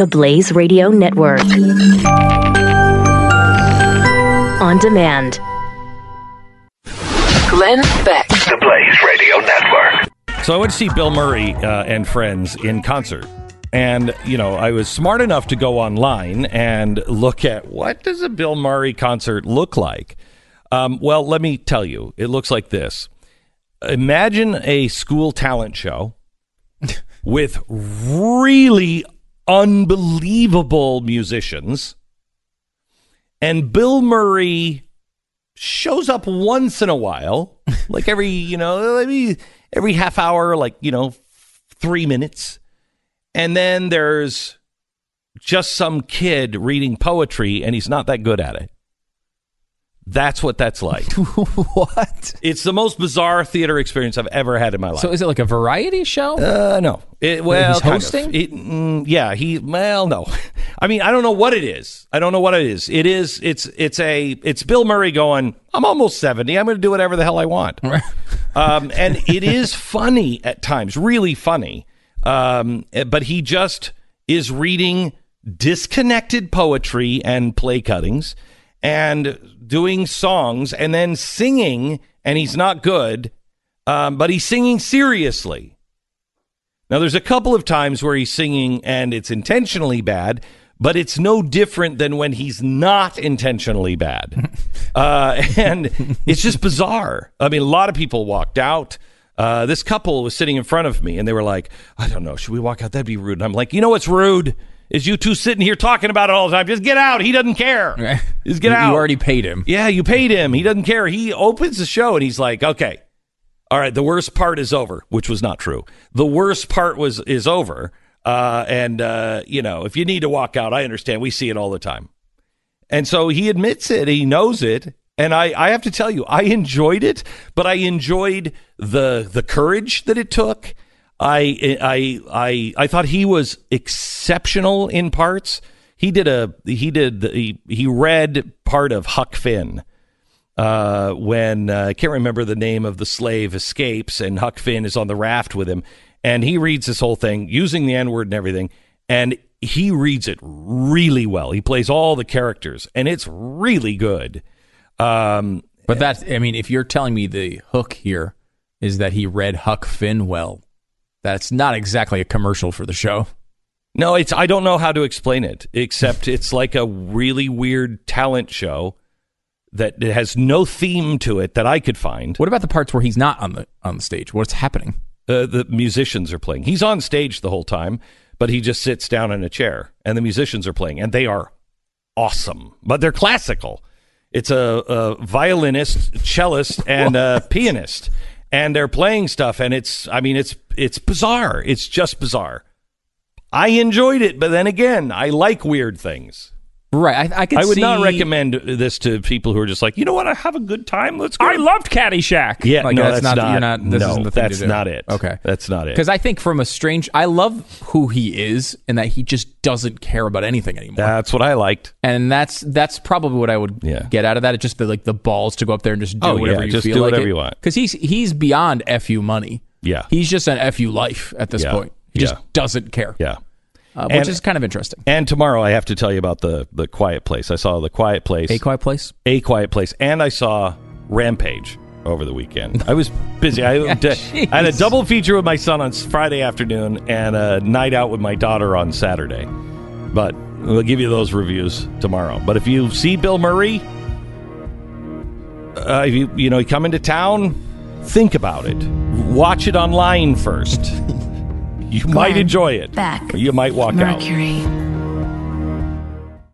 The Blaze Radio Network. On demand. Glenn Beck. The Blaze Radio Network. So I went to see Bill Murray and friends in concert. And, you know, I was smart enough to go online and look at what does a Bill Murray concert look like? Well, let me tell you, it looks like this. Imagine a school talent show with really unbelievable musicians, and Bill Murray shows up once in a while, like every half hour, 3 minutes. And then there's just some kid reading poetry, and he's not that good at it. That's what that's like. What? It's the most bizarre theater experience I've ever had in my life. So is it like a variety show? No. He's hosting? No. I mean, I don't know what it is. It's Bill Murray going, I'm almost 70. I'm going to do whatever the hell I want. And it is funny at times, really funny. But he just is reading disconnected poetry and play cuttings and doing songs and then singing, and he's not good, but he's singing seriously. Now, there's a couple of times where he's singing and it's intentionally bad, but it's no different than when he's not intentionally bad. And it's just bizarre. I mean, a lot of people walked out. This couple was sitting in front of me, and they were like, I don't know, should we walk out? That'd be rude. And I'm like, you know what's rude? Is you two sitting here talking about it all the time. Just get out. He doesn't care. Just get out. You already paid him. Yeah, you paid him. He doesn't care. He opens the show, and he's like, okay, all right, the worst part is over, which was not true. The worst part is over. If you need to walk out, I understand. We see it all the time. And so he admits it. He knows it. And I have to tell you, I enjoyed it, but I enjoyed the courage that it took. I thought he was exceptional in parts. He read part of Huck Finn when I can't remember the name of the slave escapes, and Huck Finn is on the raft with him, and he reads this whole thing using the N-word and everything, and he reads it really well. He plays all the characters, and it's really good. But if you're telling me the hook here is that he read Huck Finn well, that's not exactly a commercial for the show. No, I don't know how to explain it, except it's like a really weird talent show that it has no theme to it that I could find. What about the parts where he's not on the stage? What's happening? The musicians are playing. He's on stage the whole time, but he just sits down in a chair, and the musicians are playing, and they are awesome, but they're classical. It's a violinist, cellist, and a pianist, and they're playing stuff, and it's bizarre. It's just bizarre. I enjoyed it, but then again, I like weird things. Right, I would not recommend this to people who are just like, you know what, I have a good time. Let's go. I loved Caddyshack. Yeah, like, no, that's not. You're not. This isn't the thing that's to do. not it. Okay, that's not it. Because I think I love who he is, and that he just doesn't care about anything anymore. That's what I liked, and that's probably what I would get out of that. It's just the balls to go up there and just do whatever you just feel do like whatever you want. Because he's beyond FU money. Yeah, he's just an FU life at this point. He just doesn't care. Yeah. Which is kind of interesting. And tomorrow I have to tell you about the Quiet Place. I saw The Quiet Place. A Quiet Place? A Quiet Place. And I saw Rampage over the weekend. I was busy. I had a double feature with my son on Friday afternoon and a night out with my daughter on Saturday. But we'll give you those reviews tomorrow. But if you see Bill Murray, if you come into town, think about it. Watch it online first. You might enjoy it. Beck. Or you might walk out. Mercury.